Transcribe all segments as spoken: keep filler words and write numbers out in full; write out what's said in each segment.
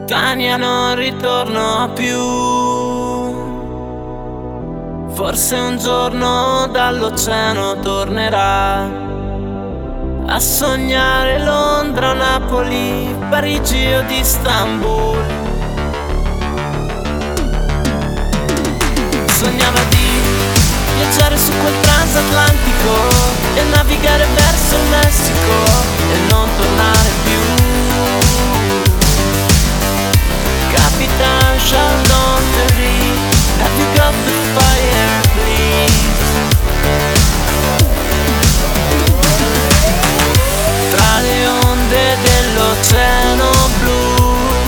Tania non ritorno più. Forse un giorno dall'oceano tornerà a sognare Londra, Napoli, Parigi o di Istanbul. Sognava di viaggiare su quel transatlantico e navigare verso il Messico e non tornare più. Capitan Sheldon Terry, have you got the fire, please? Tra le onde dell'oceano blu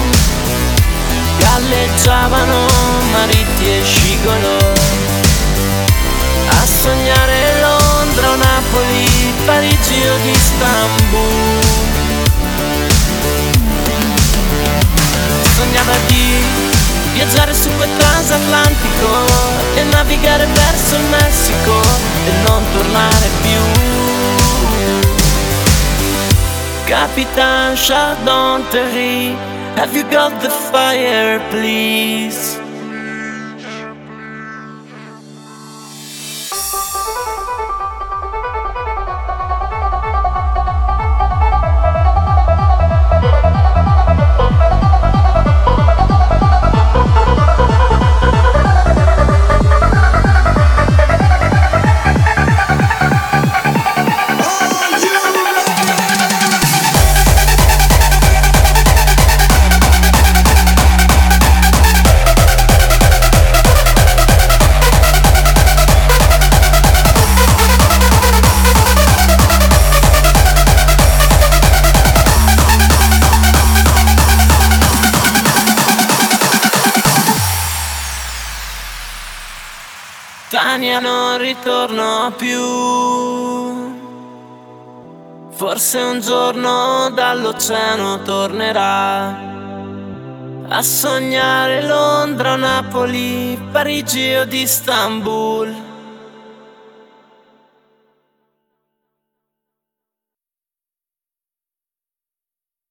galleggiavano mariti e scigolo a sognare Londra o Napoli, Parigi o di Istanbul. Sognava di viaggiare su quel transatlantico e navigare verso il Messico e non tornare più. Capitan Sheldon Terry, have you got the fire, please? Tania non ritorno più. Forse un giorno dall'oceano tornerà a sognare Londra, Napoli, Parigi o di Istanbul.